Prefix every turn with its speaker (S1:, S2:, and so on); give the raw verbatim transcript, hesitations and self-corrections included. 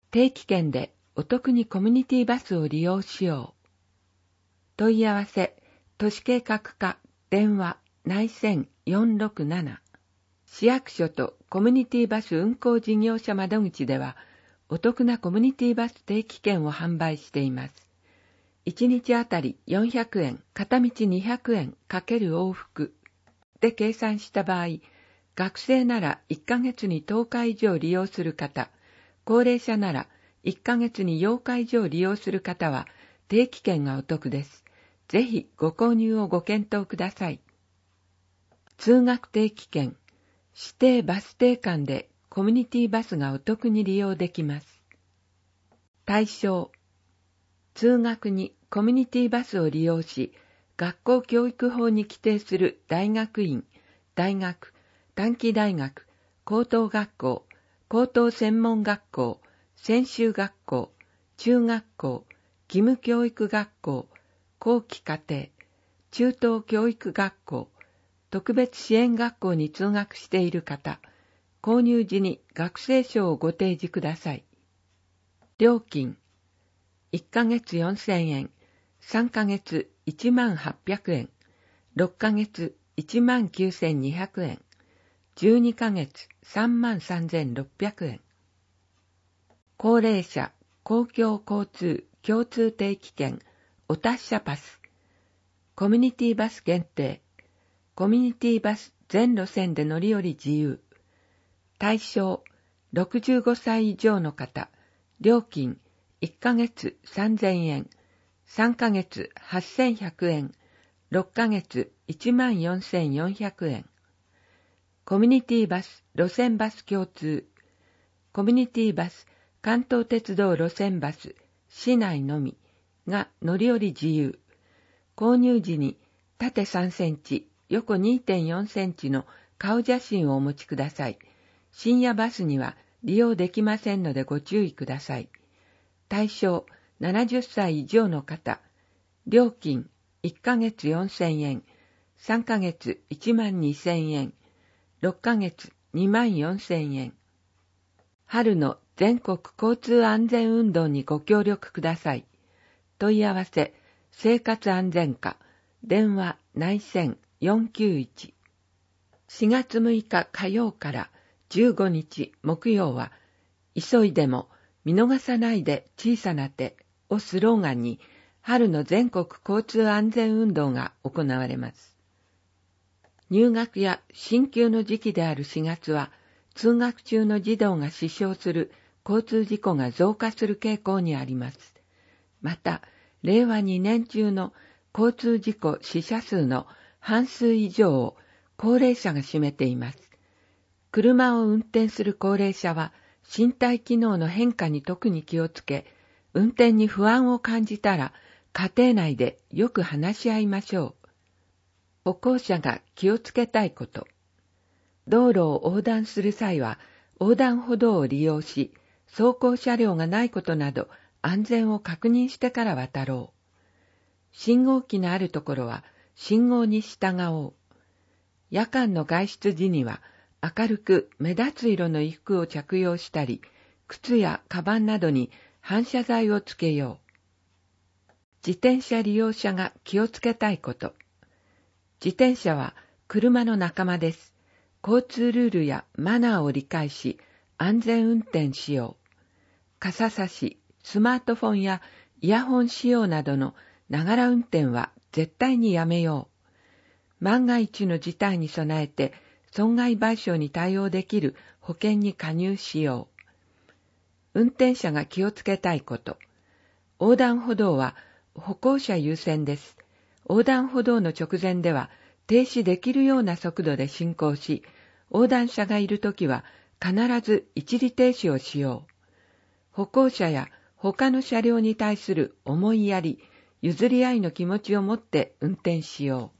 S1: 定期券でお得にコミュニティバスを利用しよう。問い合わせ、都市計画課、電話、内線よんろくなな。市役所とコミュニティバス運行事業者窓口では、お得なコミュニティバス定期券を販売しています。いちにちあたりよんひゃくえん、片道にひゃくえんかける往復で計算した場合、学生ならいっかげつにとおか以上利用する方、高齢者ならいっかげつにようか以上利用する方は定期券がお得です。ぜひご購入をご検討ください。通学定期券、指定バス停間でコミュニティバスがお得に利用できます。対象、通学にコミュニティバスを利用し、学校教育法に規定する大学院、大学、短期大学、高等学校、高等専門学校、専修学校、中学校、義務教育学校、後期課程、中等教育学校、特別支援学校に通学している方、購入時に学生証をご提示ください。料金、いっかげつよんせんえん、さんかげついちまんはっぴゃくえん、ろっかげついちまんきゅうせんにひゃくえん、じゅうにかげつさんまんさんぜんろっぴゃくえん。高齢者公共交通共通定期券お達者パス、コミュニティバス限定、コミュニティバス全路線で乗り降り自由。対象、ろくじゅうごさい以上の方、料金いっかげつさんぜんえん、さんかげつはっせんひゃくえん、ろっかげついちまんよんせんよんひゃくえん。コミュニティバス路線バス共通、コミュニティバス関東鉄道路線バス市内のみが乗り降り自由。購入時に縦さんセンチ、横 にてんよんセンチの顔写真をお持ちください。深夜バスには利用できませんのでご注意ください。対象ななじゅっさい以上の方、料金いっかげつよんせんえん、さんかげついちまんにせんえん、ろっかげつにまんよんせんえん。春の全国交通安全運動にご協力ください。問い合わせ、生活安全課、電話内線よんきゅういち。しがつむいか火曜からじゅうごにち木曜は、急いでも見逃さないで小さな手をスローガンに、春の全国交通安全運動が行われます。入学や進級の時期であるしがつは、通学中の児童が死傷する交通事故が増加する傾向にあります。また、れいわにねん中の交通事故死者数の半数以上を高齢者が占めています。車を運転する高齢者は身体機能の変化に特に気をつけ、運転に不安を感じたら家庭内でよく話し合いましょう。歩行者が気をつけたいこと。道路を横断する際は横断歩道を利用し、走行車両がないことなど安全を確認してから渡ろう。信号機のあるところは信号に従おう。夜間の外出時には明るく目立つ色の衣服を着用したり、靴やカバンなどに反射材をつけよう。自転車利用者が気をつけたいこと。自転車は車の仲間です。交通ルールやマナーを理解し、安全運転しよう。傘差し、スマートフォンやイヤホン使用などのながら運転は絶対にやめよう。万が一の事態に備えて損害賠償に対応できる保険に加入しよう。運転者が気をつけたいこと。横断歩道は歩行者優先です。横断歩道の直前では停止できるような速度で進行し、横断者がいるときは必ず一時停止をしよう。歩行者や他の車両に対する思いやり、譲り合いの気持ちを持って運転しよう。